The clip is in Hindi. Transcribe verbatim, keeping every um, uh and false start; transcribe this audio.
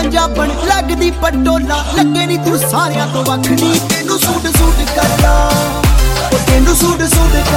पंजाबन लगदी पटोला लगे नी तू सारियां तो वख नी तेनू सूट सूट करदा ओ तेनू सूट सूट